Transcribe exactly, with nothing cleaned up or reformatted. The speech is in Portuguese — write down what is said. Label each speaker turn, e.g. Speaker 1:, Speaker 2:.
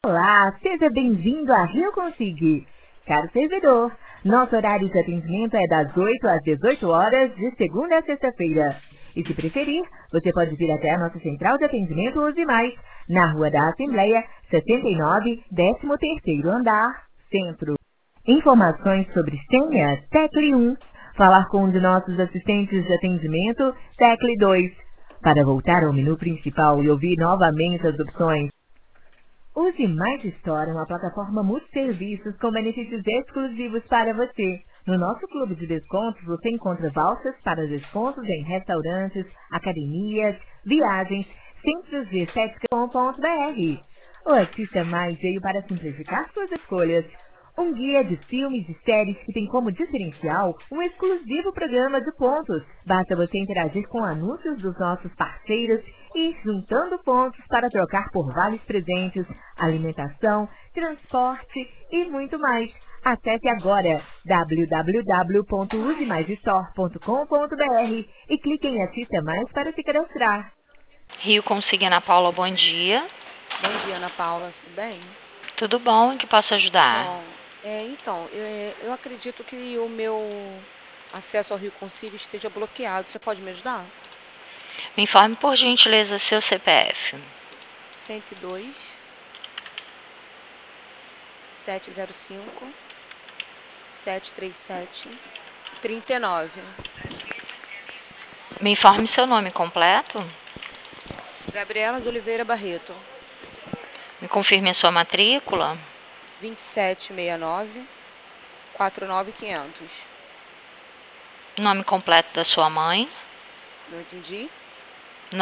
Speaker 1: Olá, seja bem-vindo a Rio Consig. Caro servidor, nosso horário de atendimento é das oito às dezoito horas, de segunda a sexta-feira. E se preferir, você pode vir até a nossa central de atendimento Use Mais, na Rua da Assembleia, setenta e nove, décimo terceiro andar, Centro. Informações sobre senha, tecle um. Falar com um de nossos assistentes de atendimento, tecle dois. Para voltar ao menu principal e ouvir novamente as opções, use Mais Store, uma plataforma multi-serviços com benefícios exclusivos para você. No nosso clube de descontos, você encontra vouchers para descontos em restaurantes, academias, viagens, centros de estética ponto com ponto br. O Assista Mais veio para simplificar suas escolhas. Um guia de filmes e séries que tem como diferencial um exclusivo programa de pontos. Basta você interagir com anúncios dos nossos parceiros e ir juntando pontos para trocar por vales presentes, alimentação, transporte e muito mais. Acesse agora w w w ponto use mais store ponto com ponto br e clique em Assista Mais para se cadastrar.
Speaker 2: Rio Consig, Ana Paula, bom dia.
Speaker 3: Bom dia, Ana Paula, tudo bem?
Speaker 2: Tudo bom? Em que posso ajudar?
Speaker 3: Bom, é, então, eu, eu acredito que o meu acesso ao Rio Consig esteja bloqueado. Você pode me ajudar?
Speaker 2: Me informe, por gentileza, seu C P F.
Speaker 3: cento e dois, setecentos e cinco, setecentos e trinta e sete, trinta e nove.
Speaker 2: Me informe seu nome completo.
Speaker 3: Gabriela de Oliveira Barreto.
Speaker 2: Me confirme a sua matrícula.
Speaker 3: vinte e sete sessenta e nove, quarenta e nove quinhentos.
Speaker 2: Nome completo da sua mãe.
Speaker 3: Não entendi?